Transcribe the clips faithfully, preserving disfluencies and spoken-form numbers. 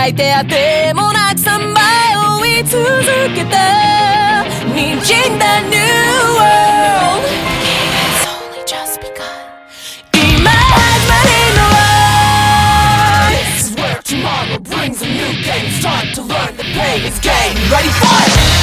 抱いてあてもなくさんばい追い続けて滲んだ New World It's only just begun 今始まりの This is where tomorrow brings a new game It's time to learn the pain is gain Ready for it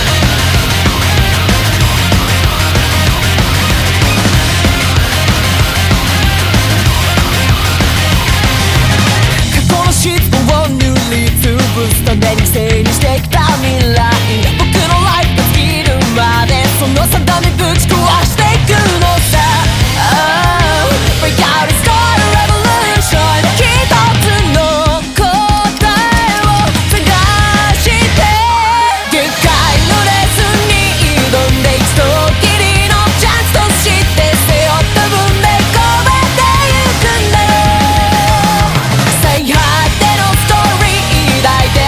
ために整理してきた未来僕のライフが尽きるまでその定めぶち壊していくのさ、oh, Break out and start a revolution 一つの答えを探して限界のレースに挑んで一度きりのチャンスとして背負った分で超えてゆくんだよ最果てのストーリー抱いて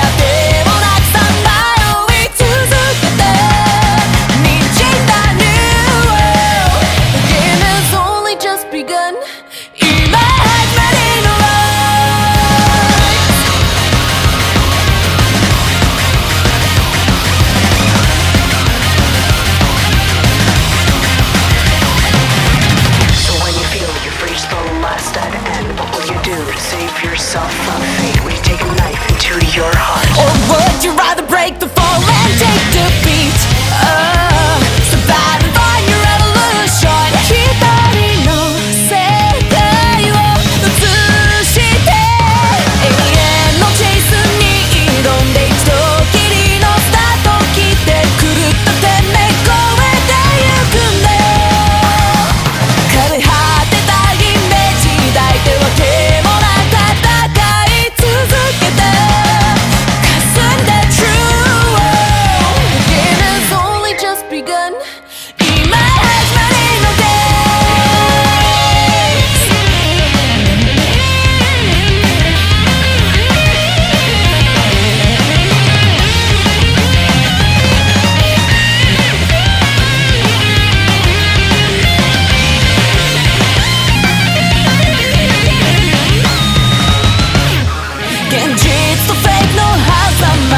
Yourself from fate. Will you take a knife into your heart? Or would you rather break the fall and take defeat? Oh, survive and find your revolution 一人の世界を映して永遠のチェイスに挑んで一度きりのスタート切って狂った天命越えてゆくんだよ枯れ果てたイメージ抱いてはけも現実とフェイクの狭間